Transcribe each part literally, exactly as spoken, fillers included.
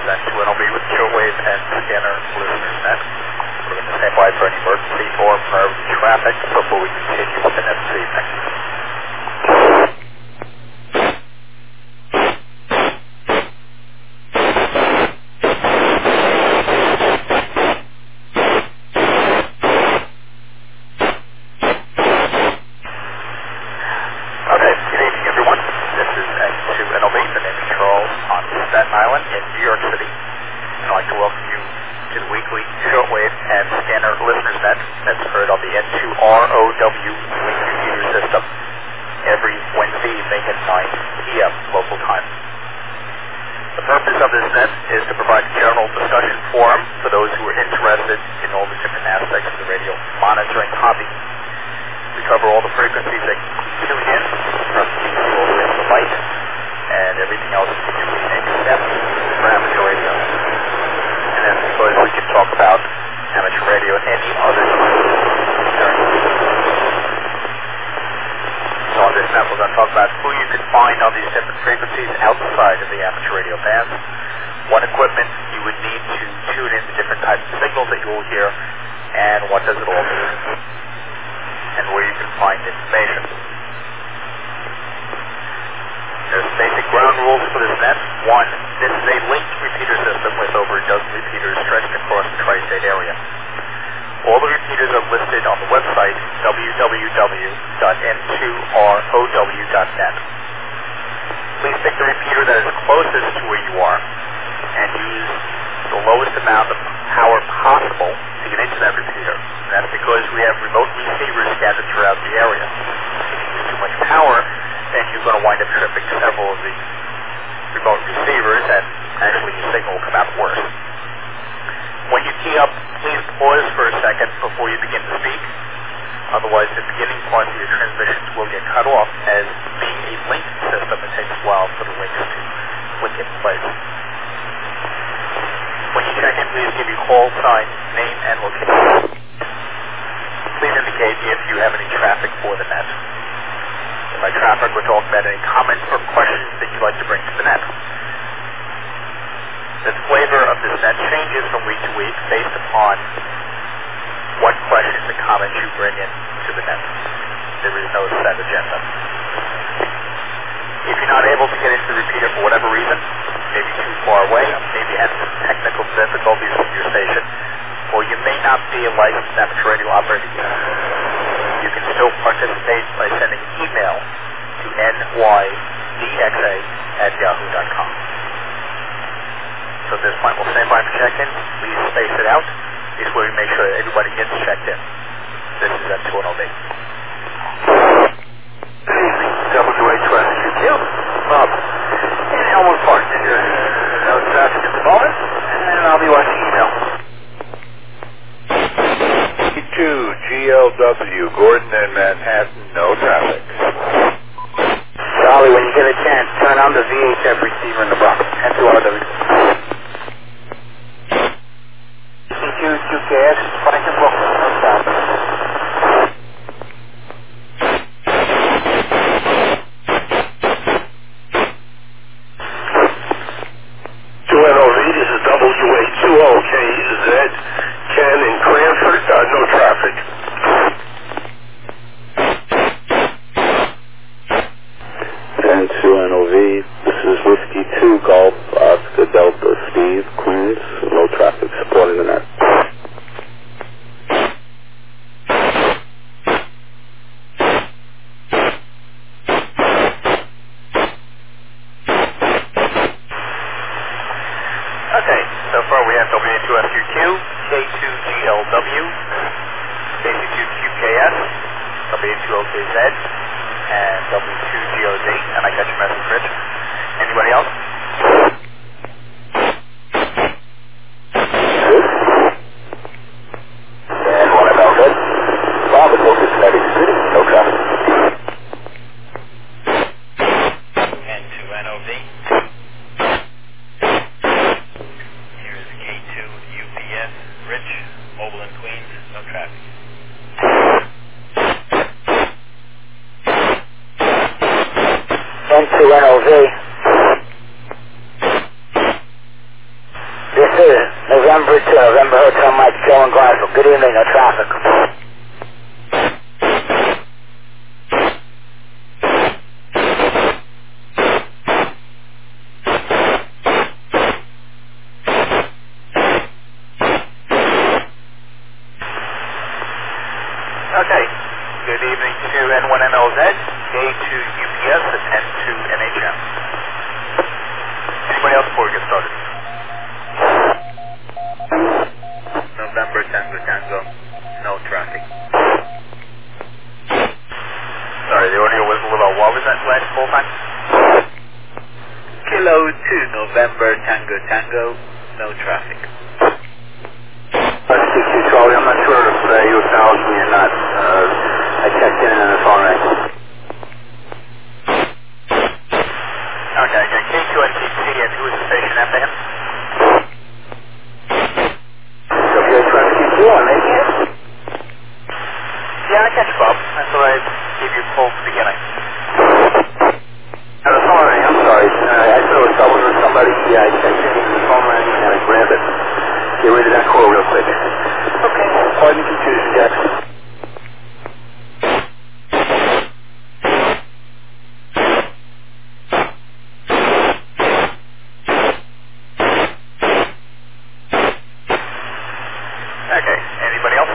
N two N O V with shortwave and scanner listeners net. We're going to stand by for any emergency or priority traffic before we continue with the next evening. Okay, good evening everyone. This is N two N O V. The name is Charles on Staten Island in New York City. I'd like to welcome you to the weekly shortwave and scanner listeners net that's heard on the N two R O W link computer system every Wednesday evening at nine P M local time. The purpose of this net is to provide a general discussion forum for those who are interested in all the different aspects of the radio monitoring hobby. We cover all the frequencies that tune in, from D C all the way to light, and everything else in between except for amateur radio. And that's because we can talk about amateur radio at any other time during the week. So on this net we're going to talk about who you can find on these different frequencies outside of the amateur radio bands, what equipment you would need to tune in the different types of signals that you will hear, and what does it all mean, and where you can find information. There's basic ground rules for this net. One, this is a linked repeater system with over a dozen repeaters stretched across the tri-state area. All the repeaters are listed on the website w w w dot n two r o w dot net. Please pick the repeater that is closest to where you are and use the lowest amount of power possible to get into that repeater. And that's because we have remote receivers scattered throughout the area. If you use too much power, then you're going to wind up tripping several of the remote receivers, and actually your signal will come out worse. When you key up, please pause for a second before you begin to speak. Otherwise, the beginning part of your transmissions will get cut off, as being a linked system, it takes a while for the links to click in place. When you check in, please give your call sign, name, and location. Please indicate if you have any traffic for the net. And by traffic, we're talking about any comments or questions that you'd like to bring to the net. The flavor of this net changes from week to week based upon what questions and comments you bring in to the net. There is no set agenda. If you're not able to get into the repeater for whatever reason, maybe too far away, maybe you have some technical difficulties with your station, or you may not be a licensed amateur radio operator yet, you can still participate by sending an email to n y d x a at yahoo dot com. So at this point, we'll stand by for check-in. Please space it out. This way we make sure that everybody gets checked in. This is N two N O V. Good evening, W H two S Q Q. Bob, in Elmwood Park, New Jersey. No traffic at the moment, and I'll be watching email. two G L W, Gordon and Manhattan, no traffic. Charlie, when you get a chance, turn on the V H F receiver in the box. N two R W. C Q, Q K S, Franklin, Brooklyn, no stop. two N O V, this is W A two O K Z, Ken in Cranford, uh, no traffic. N two N O V, this is Whiskey two Golf, Oscar Delta, Steve, Queens, no traffic supporting the net. Okay, so far we have W A two S Q Q, K two G L W, K two Q K S, W A two O K Z, and W two G O Z, and I got your message, Rich. Anybody else? And one about that. Bob at Focus Atlantic City, no traffic. N two N O V. Here is K two U P S, Rich, Mobile in Queens, no traffic. N two N O V. November two, November Hotel Mike, Joe in Glasgow. Good evening, no traffic. Okay. Good evening to N one N L Z, A to U P S, and N to N H M. Anybody else before we get started? November Tango Tango, no traffic. Sorry, the audio was a little, what was that last full time? Kilo two, November Tango Tango, no traffic. Let's speak to you, Charlie. I'm not sure if uh, you acknowledged me or not. Uh, I checked in and the phone rang. Okay, I got K two N T T, and who is the station after him? W H Traffic Q two, I'm making it. Yeah, I catch you, Bob. I thought I gave you a call at the beginning. Uh, the phone rang, I'm sorry. Uh, I thought it was trouble with somebody. Yeah, I checked in, the phone rang, and I grabbed it. Get rid of that call real quick. Okay. Pardon the confusion, Jackson. Okay, anybody else?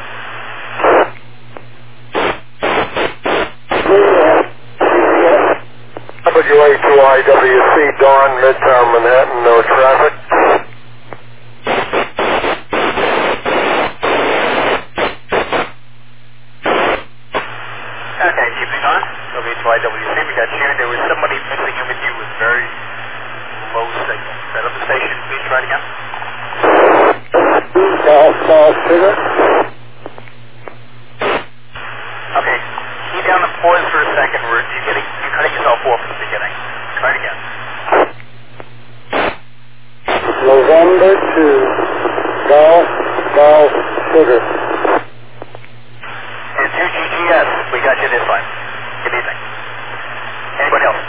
W A two I W C, Dawn, Midtown Manhattan, no traffic. Okay, evening on, W H Y W C, we got you. There was somebody missing in with you with very low signal. Set up the station, please try it again. Golf, golf, sugar. Okay, key down and pause for a second. We're, you're, getting, you're cutting yourself off at the beginning. Try it again. November two, golf, golf, sugar. And two G G S, we got you this time. Good evening. Anybody else?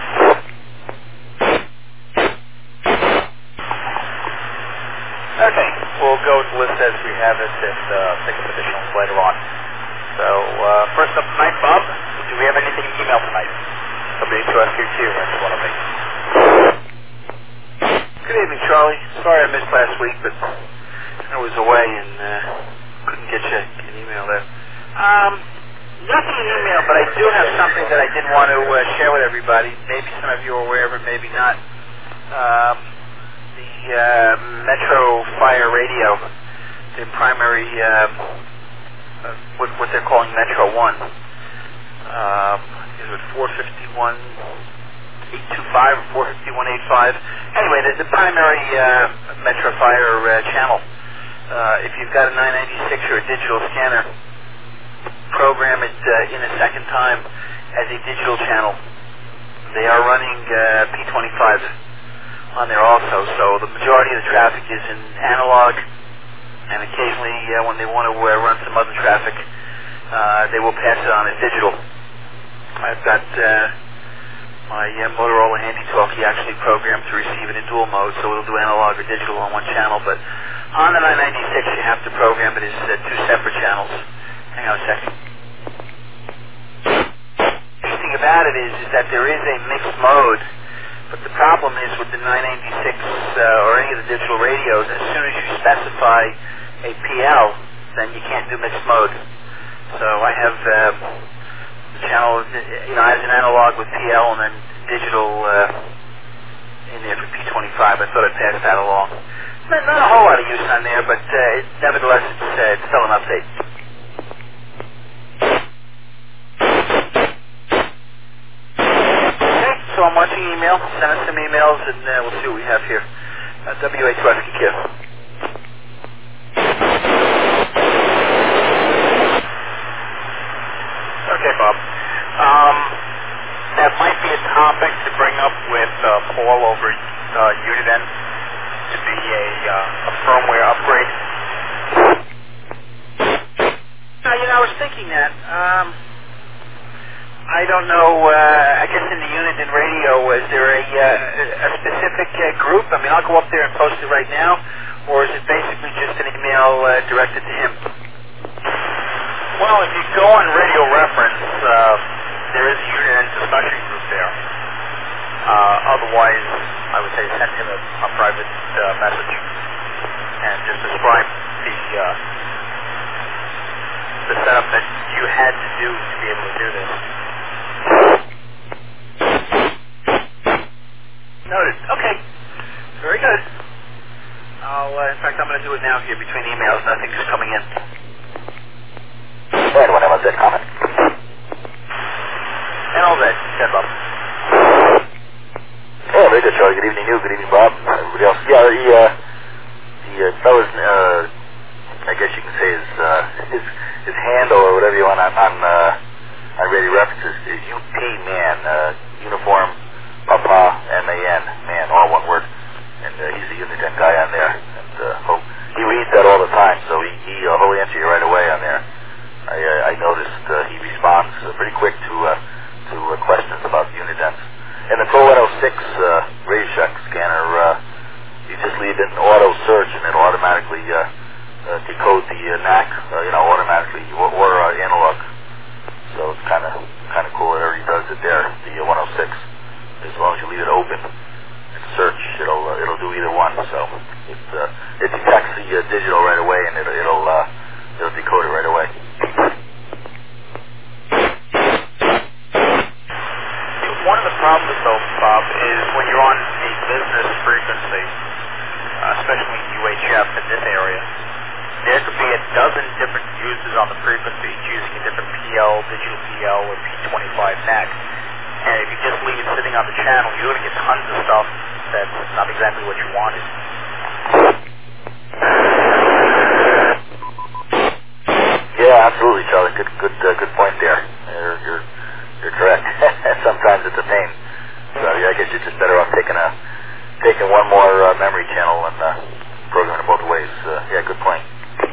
Okay, we'll go with the list as we have it and uh, pick up additionals later on. So, uh, first up tonight, Bob, do we have anything in email tonight? W H S Q Q, that's one of me. Good evening, Charlie. Sorry I missed last week, but I was away and uh, couldn't get you an email there. Um, nothing in email, but I do have something that I did want to uh, share with everybody. Maybe some of you are aware of it, maybe not. Um, the uh, Metro Fire Radio, their primary, um, uh, what, what they're calling Metro One, um, is it four fifty-one eight two five or four fifty-one eight five? Anyway, the, the primary uh, Metro Fire uh, channel. Uh, if you've got a nine ninety-six or a digital scanner, program it uh, in a second time as a digital channel. They are running uh, P twenty-five on there also, so the majority of the traffic is in analog, and occasionally uh, when they want to uh, run some other traffic, uh, they will pass it on as digital. I've got uh, my uh, Motorola HandyTalkie actually programmed to receive it in dual mode, so it'll do analog or digital on one channel, but on the nine ninety-six you have to program it as uh, two separate channels. Hang on a second. The interesting about it is, is that there is a mixed mode, but the problem is with the nine ninety-six uh, or any of the digital radios, as soon as you specify a P L, then you can't do mixed mode. So I have uh, the channel, you know, as an analog with P L and then digital uh, in there for P twenty-five. I thought I'd pass that along. Not, not a whole lot of use on there, but uh, it, nevertheless, it's, uh, it's still an update. Okay, so I'm watching email. Send us some emails, and uh, we'll see what we have here. Uh, W H Whiskey Q. Okay, Bob. Um, that might be a topic to bring up with uh, Paul over uh, Uniden to be a, uh, a firmware upgrade. Uh, you know, I was thinking that. Um, I don't know, uh, I guess in the Uniden radio, is there a, uh, a specific uh, group? I mean, I'll go up there and post it right now. or is it basically just an email uh, directed to him? Well, if you go on Radio Reference, uh, there is a unit discussion group there. Uh, otherwise, I would say send him a, a private uh, message and just describe the uh, the setup that you had to do to be able to do this. Noted. Okay. Very good. I'll, uh, in fact, I'm going to do it now here between emails. Nothing's coming in. Anyone else that comment? And all that, Ted Bob. Oh, very good, Charlie. Good evening, you. Good evening, Bob. Everybody else. Yeah, the, uh, the uh, fellow's, uh, I guess you can say his, uh, his, his handle or whatever you want on, on, uh, on Radio References is U P, man, uh, uniform, Papa, M A N, man, all one word. And uh, he's a Uniden guy on there. And uh, oh, he reads that all the time, so he, he, uh, he'll answer you right away on there. I, uh, I noticed uh, he responds uh, pretty quick to, uh, to uh, questions about Unidens. And the Pro one oh six uh, Radio Shack scanner, uh, you just leave in auto search and it'll automatically uh, uh, decode the uh, N A C, uh, you know, automatically, or, or uh, analog. So it's kind of kind of cool. It already does it there, the uh, one oh six. As long as you leave it open and search, it'll uh, it'll do either one. So it uh, it detects the uh, digital right away and it'll it'll, uh, it'll decode it right away. One of the problems, though, Bob, is when you're on a business frequency, uh, especially U H F in this area, there could be a dozen different users on the frequency using a different P L, digital P L, or P twenty-five N A C. And if you just leave it sitting on the channel, you're going to get tons of stuff that's not exactly what you wanted. Yeah, absolutely, Charlie. Good, good, uh, good point there. You're, you're, you're correct. Sometimes it's a pain. So yeah, I guess you're just better off taking a, taking one more uh, memory channel and uh, programming it both ways. Uh, yeah, good point.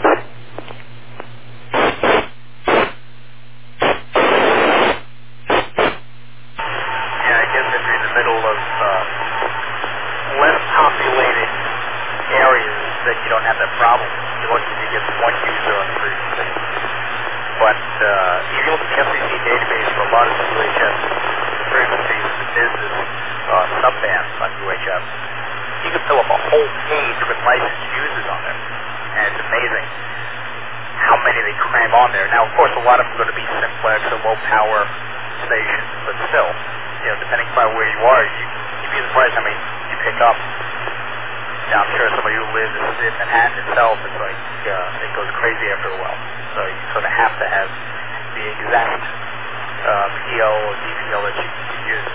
Yeah, I guess if you're in the middle of uh, less populated areas, that you don't have that problem. You're lucky if you get one user on the frequency. But uh, if you look at the F C C database for a lot of the U H F frequencies in the business uh, subbands on U H F, you can fill up a whole page with licensed users on there. And it's amazing how many they cram on there. Now, of course, a lot of them are going to be simplex or low power stations, but still, you know, depending upon where you are, you, you'd be surprised how many you pick up. Now, I'm sure somebody who lives in Manhattan itself, it's like, uh, it goes crazy after a while. So you sort of have to have the exact uh, P L or D P L that you can use.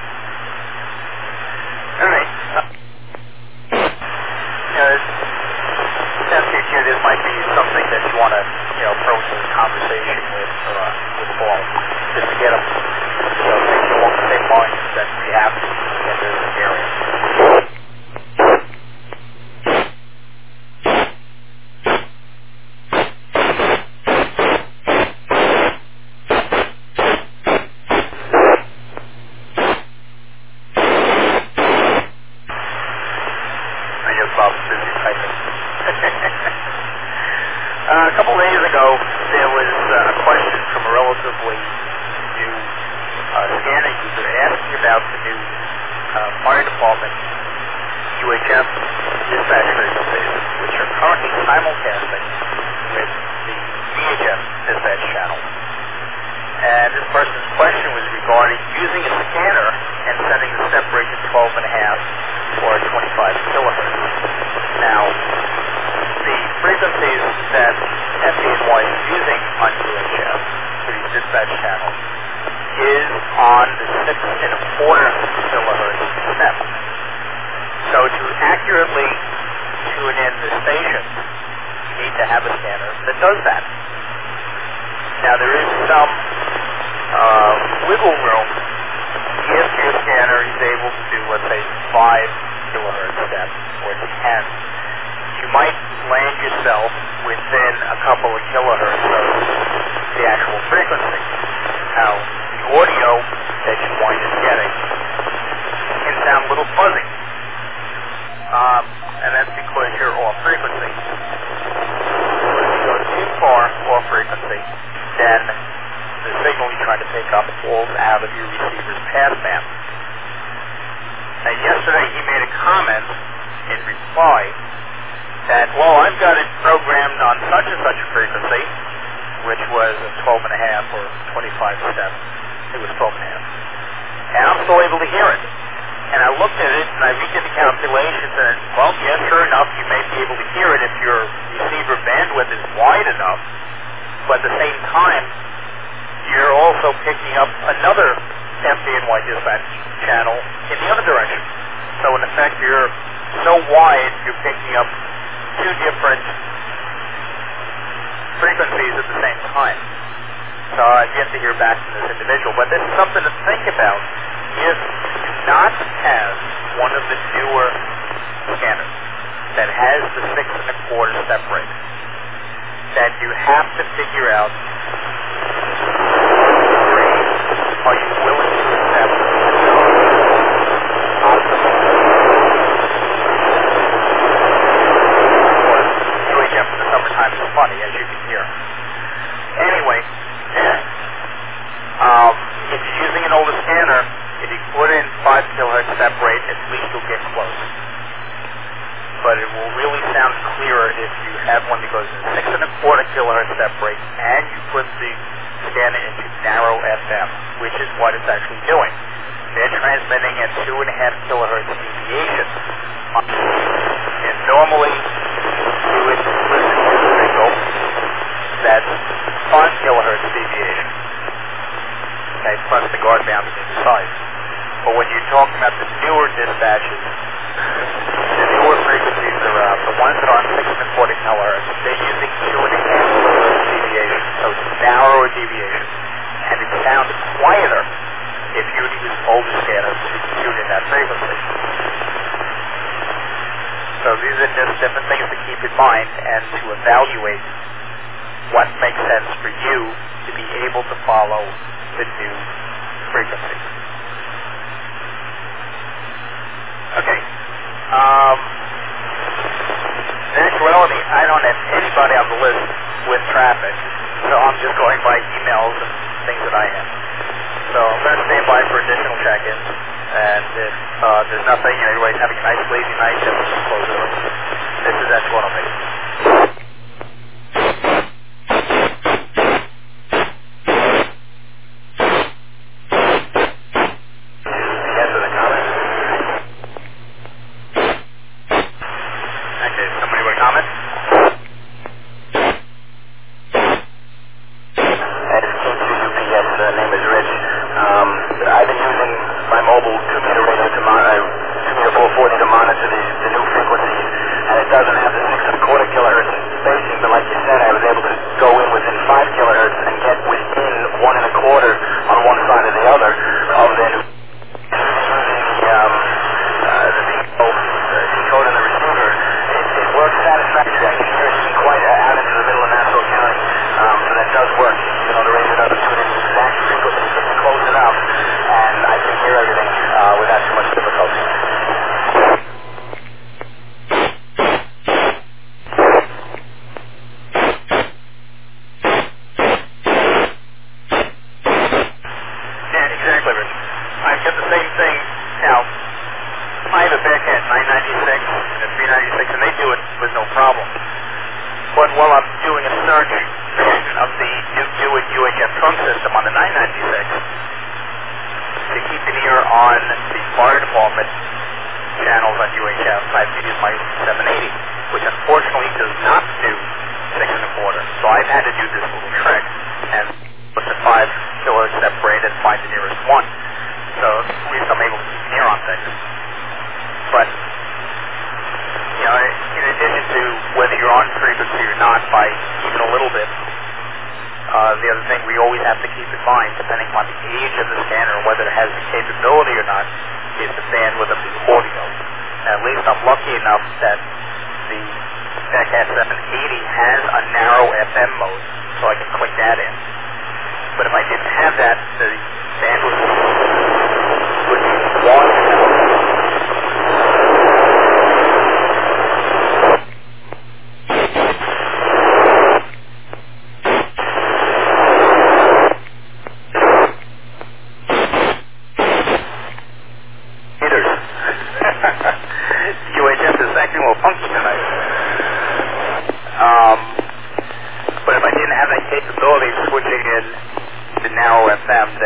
All right. Uh, you know, it sounds here this might be something that you want to, you know, approach this conversation with, uh, with Paul, just to get him, you know, thinking along the same lines that we have in this area. Uh, a couple days ago, there was uh, a question from a relatively new uh, scanner user asking about the new uh, fire department U H F dispatch frequencies, which are currently simulcasting with the V H F dispatch channel. And this person's question was regarding using a scanner and setting the step rate to twelve and a half or twenty-five kilohertz. Now, the frequencies that F D N Y is using on U H F for these dispatch channels is on the six and a quarter kilohertz step. So to accurately tune in the station, you need to have a scanner that does that. Now there is some uh, wiggle room if your scanner is able to do, let's say, five kilohertz step or ten. You might land yourself within a couple of kilohertz of the actual frequency. Now, the audio that you wind up getting can sound a little fuzzy. Um, and that's because you're off frequency. frequency, then the signal you're trying to pick up falls out of your receiver's passband. Now, yesterday he made a comment in reply that, well, I've got it programmed on such and such a frequency, which was a twelve and a half or twenty-five step. It was twelve and a half. And I'm still able to hear it. And I looked at it and I redid the calculations and, well, yes, sure enough, you may be able to hear it if your receiver bandwidth is wide enough, but at the same time, you're also picking up another F D N Y dispatch channel in the other direction. So in effect, you're so wide, you're picking up two different frequencies at the same time. So I've yet to hear back from this individual, but this is something to think about. If you do not have one of the newer scanners that has the six and a quarter step rate, then you have to figure out, are you willing to accept U H F in the summertime is funny, as you can hear. Anyway, um, if you're using an older scanner, if you put in five kilohertz step rate, at least you'll get close. But it will really sound clearer if you have one that goes in six and a quarter kilohertz step rate, and you put the scanner into narrow F M, which is what it's actually doing. They're transmitting at two and a half kilohertz deviation. And normally, you would listen to a signal that's five kilohertz deviation. Okay, plus the guard band on the side. But when you're talking about the newer dispatches, the newer frequencies are uh, the ones that are on six and a quarter kilohertz. They're using two and a half kilohertz deviation, so it's narrower deviation, and it sounds quieter if you would use older scanners to tune in that frequency. So these are just different things to keep in mind and to evaluate what makes sense for you to be able to follow the new frequency. Okay. Um, in actuality, I don't have anybody on the list with traffic, so I'm just going by emails and things that I have. So I'm going to stand by for additional check-ins, and if uh, there's nothing, and everybody's having a nice lazy night, then we'll just close it up. This is S one oh eight.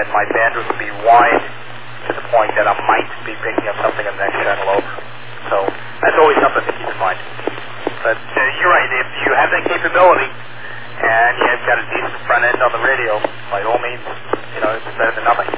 and my bandwidth will be wide to the point that I might be picking up something on the next channel over. So that's always something to keep in mind. But uh, you're right, if you have that capability and you've got a decent front end on the radio, by all means, you know, it's better than nothing.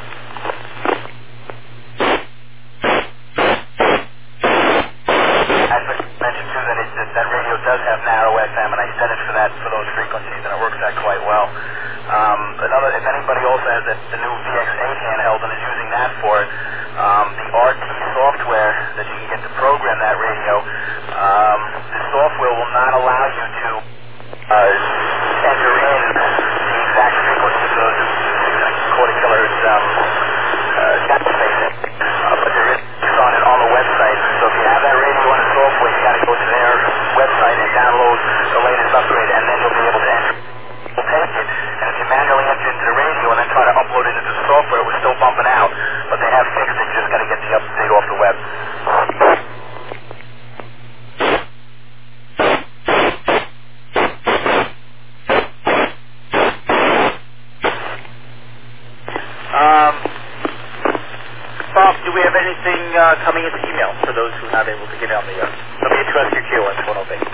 As I mentioned too, that, it, that that radio does have narrow F M, and I set it for that, for those frequencies, and it works out quite well. Um, another, if anybody also has the, the new V X eight handheld and is using that for it, um, the R T software that you can get to program that radio, um, the software will not allow you to uh, enter in the exact frequency of those quarter killers um, uh, data spacing, uh, but there is on it on the website. So if you have that radio on the software, you got to go to their website and download the latest upgrade, and then you'll be able to enter. We'll take it, and if you manually enter into the radio and then try to upload it into the software, we're still bumping out, but they have fixed it. You just got to get the update off the web. Um, Bob, do we have anything uh, coming into email for those who are not able to get on the uh, W T S Q Q at one oh eight?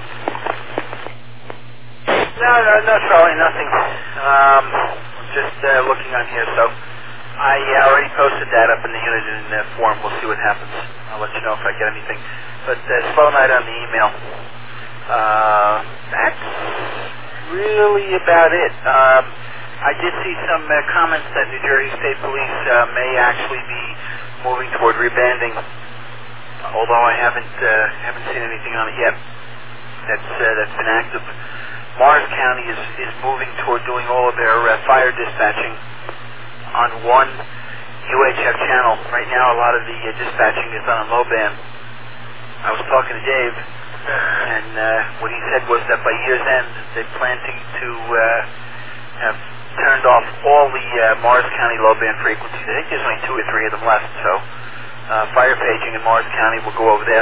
No, no, no, Charlie, nothing. Um, just uh, looking on here, so I uh, already posted that up in the unit in the forum. We'll see what happens. I'll let you know if I get anything. But uh, slow night on the email. Uh, that's really about it. Um, I did see some uh, comments that New Jersey State Police uh, may actually be moving toward rebanding, although I haven't uh, haven't seen anything on it yet. That's uh, that's been active. Morris County is, is moving toward doing all of their uh, fire dispatching on one U H F channel. Right now, a lot of the uh, dispatching is done on low band. I was talking to Dave, and uh, what he said was that by year's end, they plan to, to uh, have turned off all the uh, Morris County low band frequencies. I think there's only two or three of them left, so uh, fire paging in Morris County will go over there.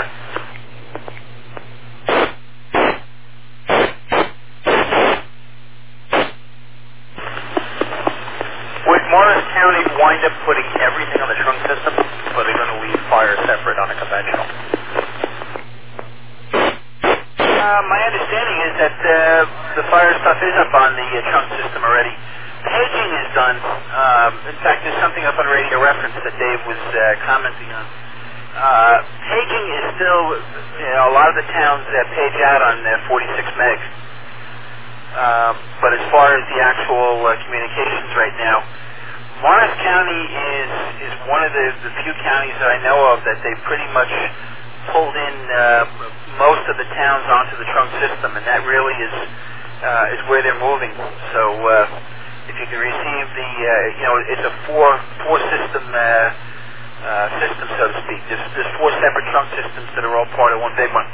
Would Morris County wind up putting everything on the trunk system, or are they going to leave fire separate on a conventional? Uh, my understanding is that uh, the fire stuff is up on the uh, trunk system already. Paging is done. Um, in fact, there's something up on Radio Reference that Dave was uh, commenting on. Uh, paging is still, you know, a lot of the towns uh, page out on uh, forty-six megs. Uh, but as far as the actual uh, communications right now, Morris County is is one of the, the few counties that I know of that they pretty much pulled in uh, most of the towns onto the trunk system, and that really is uh, is where they're moving. So uh, if you can receive the, uh, you know, it's a four four system uh, uh, system, so to speak. There's, there's four separate trunk systems that are all part of one big one.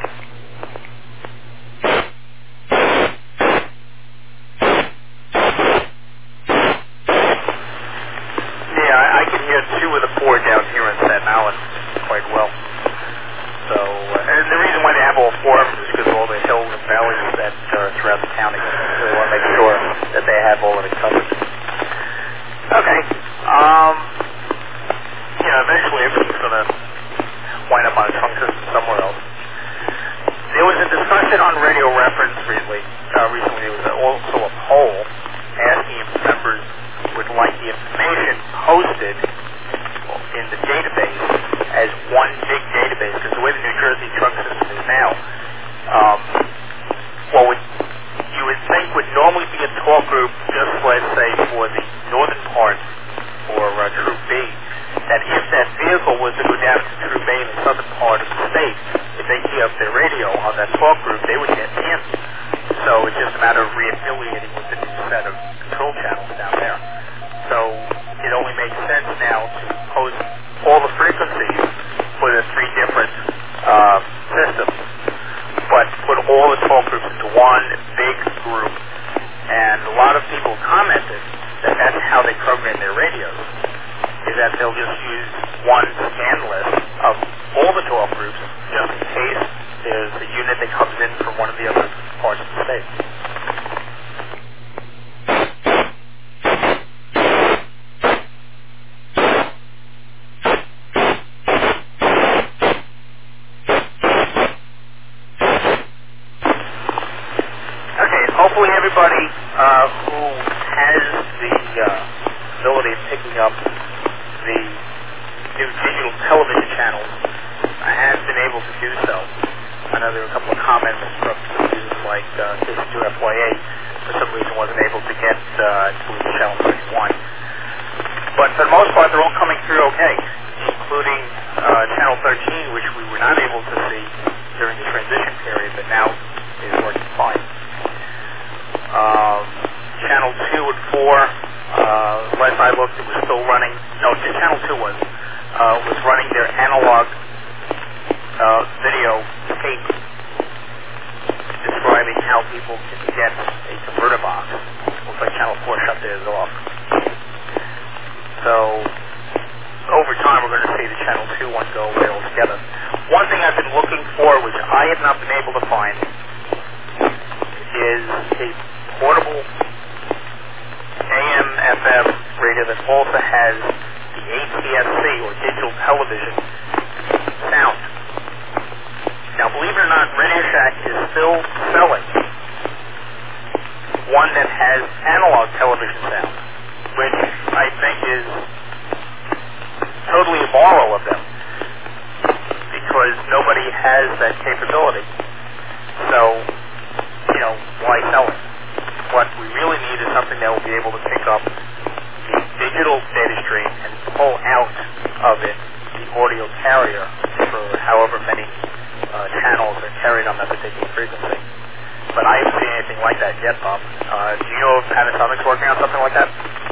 I can hear two of the four down here in Staten Island quite well. So, uh, and the reason why they have all four of them is because of all the hills and valleys that are throughout the county. So they want to make sure that they have all of it covered. Okay. Um, you know, eventually everything's going to wind up on a trunk system somewhere else. There was a discussion on Radio Reference recently. Uh, recently, there was also a poll asking if members would like the information hosted in the database as one big database, because the way the New Jersey trunk system is now, um, what would you would think would normally be a talk group, just let's say for the northern part or uh, Troop B, that if that vehicle was to go down to Troop A in the southern part of the state, if they key up their radio on that talk group, they would get in. So it's just a matter of reaffiliating with the new set of control channels down there. So it only makes sense now to host all the frequencies for the three different uh, systems, but put all the talk groups into one big group. And a lot of people commented that that's how they program their radios, is that they'll just use one scan list of all the talk groups just in case there's a unit that comes in from one of the other parts of the state. uh, who has the uh, ability of picking up the new digital television channels has been able to do so. I know there were a couple of comments from users like uh, K C two F Y A for some reason wasn't able to get uh, to channel thirty-one. But for the most part, they're all coming through okay, including uh, channel thirteen, which we were not able to see during the transition period, but now is working fine. Um, channel two and four, uh, last I looked, it was still running. No, channel two was uh, was running their analog uh, video tape describing how people can get a converter box. Looks like channel four shut theirs off. So over time, we're going to see the channel two one go away altogether. One thing I've been looking for, which I have not been able to find, is a portable A M F M radio that also has the A T S C, or digital television, sound. Now, believe it or not, Radio Shack is still selling one that has analog television sound, which I think is totally immoral of them, because nobody has that capability. So, you know, why sell it? What we really need is something that will be able to pick up the digital data stream and pull out of it the audio carrier for however many uh, channels are carried on that particular frequency. But I haven't seen anything like that yet, Bob. Uh, do you know if Panasonic's working on something like that?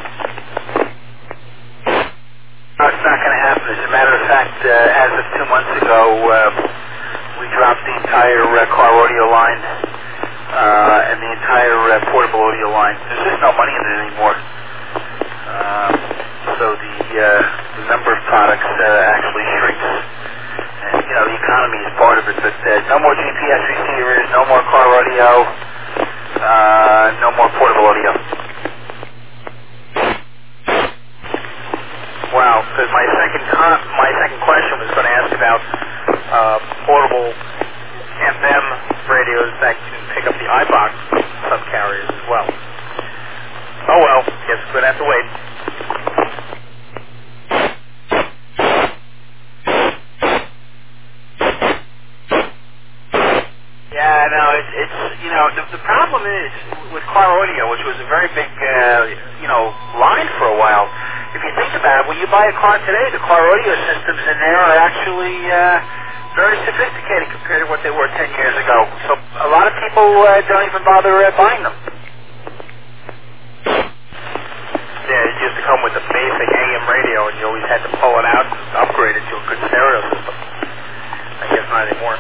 No, it's not going to happen. As a matter of fact, uh, as of two months ago, uh, we dropped the entire uh, car audio line uh, and the entire uh, portable audio line. There's just no money in it anymore. Um, so the, uh, the number of products uh, actually shrinks. And, you know, the economy is part of it, but uh, no more G P S receivers, no more car audio, uh, no more portable audio. Wow, because my second con- my second question was going to ask about uh, portable F M radios that can pick up the iBox subcarriers as well. Oh well, guess we're going to have to wait. Yeah, no, it's, it's you know, the, the problem is with car audio, which was a very big, uh, you know, line for a while. If you think about it, when you buy a car today, the car audio systems in there are actually uh, very sophisticated compared to what they were ten years ago. So a lot of people uh, don't even bother uh, buying them. Yeah, it used to come with a basic A M radio, and you always had to pull it out and upgrade it to a good stereo system. I guess not anymore.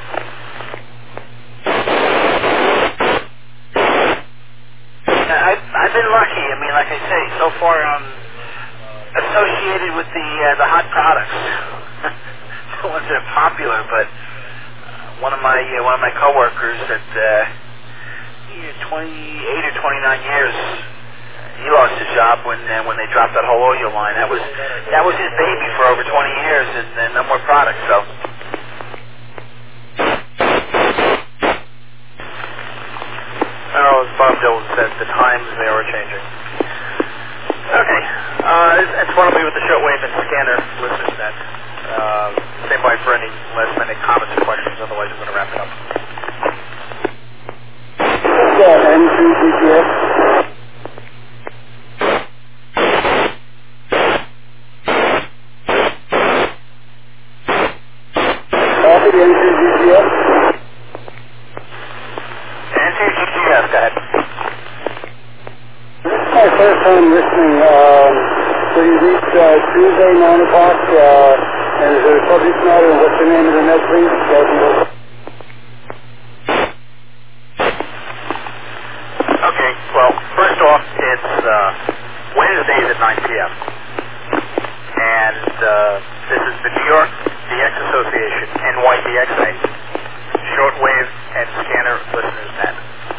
I've, I've been lucky. I mean, like I say, so far I'm associated with the uh, the hot products, the ones that are popular. But uh, one of my uh, one of my coworkers that uh, twenty-eight or twenty-nine years, he lost his job when uh, when they dropped that whole audio line. That was that was his baby for over twenty years, and, and no more products. So. Well, as Bob Dylan said, the times, they are changing. Okay, uh, that's one of me with the shortwave and scanner listeners net. Uh, stand by for any last minute comments or questions, otherwise we're going to wrap it up. Yeah, N two G P S. Copy N two G P S. Yes, go ahead. This is my first time listening. Um, so you reached uh, Tuesday, nine o'clock, uh, and is there a subject matter, and what's the name of the net, please? Okay, well, first off, it's uh, Wednesdays at nine p.m. And uh, this is the New York D X Association, N Y D X A, shortwave and scanner listeners net.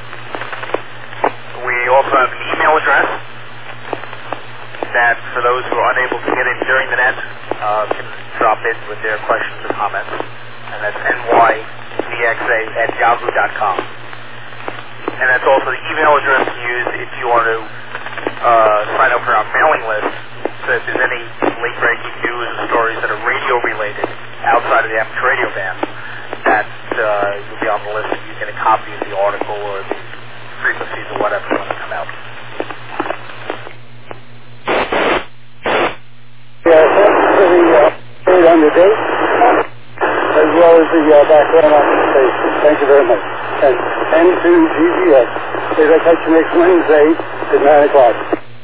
We also have an email address that, for those who are unable to get in during the net, uh, can drop in with their questions or comments. And that's N Y D X A at yahoo dot com. And that's also also the email address to use if you want to uh, sign up for our mailing list. So if there's any late-breaking news or stories that are radio-related outside of the amateur radio band, that uh, you'll be on the list and you get a copy of the article or the frequencies or whatever when they come out. Yeah, thanks for the uh, update on the date, as well as the uh, background on the station. Thank you very much. And N two G G S. Maybe I'll catch you next Wednesday at nine o'clock.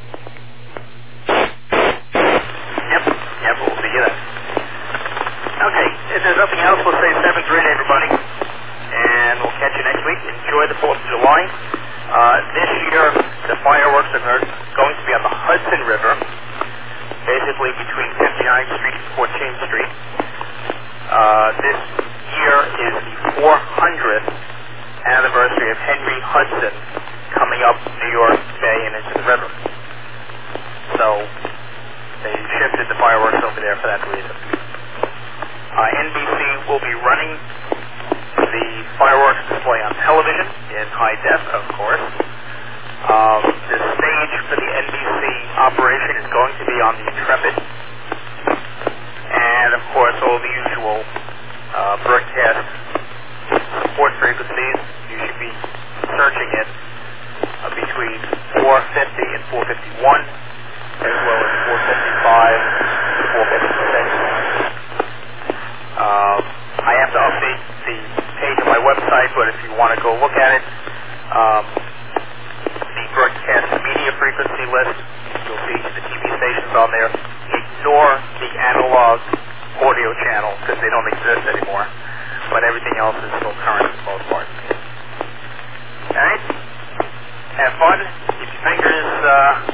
Yep, yep, we'll see you then. Okay, if there's nothing else, we'll say seven three to everybody, and we'll catch you next week. Enjoy the fourth of July. Uh, this year, the fireworks are going to be on the Hudson River, basically between fifty-ninth Street and fourteenth Street. Uh, this year is the four hundredth anniversary of Henry Hudson coming up New York Bay and into the river. So they shifted the fireworks over there for that reason. Uh, N B C will be running the fireworks display on television in high def, of course. Um, the stage for the N B C operation is going to be on the Intrepid. And, of course, all the usual uh, broadcast support frequencies. You should be searching it uh, between four fifty and four fifty-one, as well as four fifty-five and four fifty-six. Um, I have to update the page on my website, but if you want to go look at it, um, the broadcast media frequency list, you'll see the T V stations on there. Ignore the analog audio channel because they don't exist anymore, but everything else is still current for the most part. Alright? Have fun. Keep your fingers uh,